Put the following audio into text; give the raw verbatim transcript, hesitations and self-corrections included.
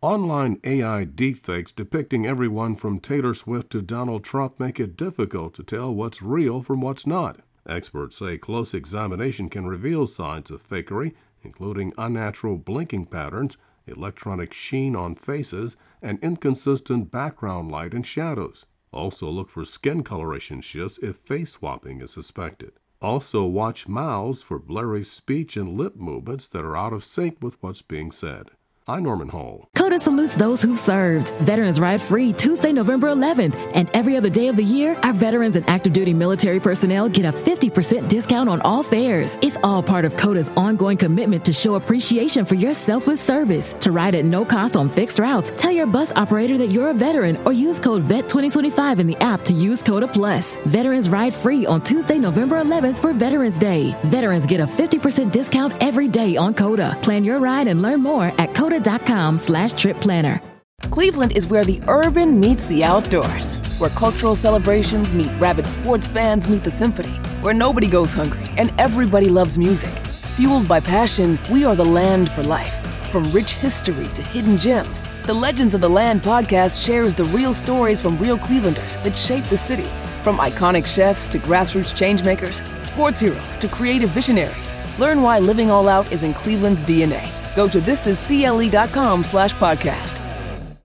Online A I deepfakes depicting everyone from Taylor Swift to Donald Trump make it difficult to tell what's real from what's not. Experts say close examination can reveal signs of fakery, including unnatural blinking patterns, electronic sheen on faces, and inconsistent background light and shadows. Also look for skin coloration shifts if face swapping is suspected. Also watch mouths for blurry speech and lip movements that are out of sync with what's being said. I'm Norman Hall. COTA salutes those who served. Veterans Ride Free Tuesday, November eleventh. And every other day of the year, our veterans and active duty military personnel get a fifty percent discount on all fares. It's all part of COTA's ongoing commitment to show appreciation for your selfless service. To ride at no cost on fixed routes, tell your bus operator that you're a veteran or use code V E T twenty twenty-five in the app to use COTA Plus. Veterans Ride Free on Tuesday, November eleventh for Veterans Day. Veterans get a fifty percent discount every day on COTA. Plan your ride and learn more at COTA dot com slash trip planner. Cleveland is where the urban meets the outdoors, where cultural celebrations meet rabid sports fans meet the symphony, where nobody goes hungry and everybody loves music. Fueled by passion, we are the land for life. From rich history to hidden gems, the Legends of the Land podcast shares the real stories from real Clevelanders that shape the city. From iconic chefs to grassroots changemakers, sports heroes to creative visionaries, learn why living all out is in Cleveland's D N A. Go to thisiscle.com slash podcast.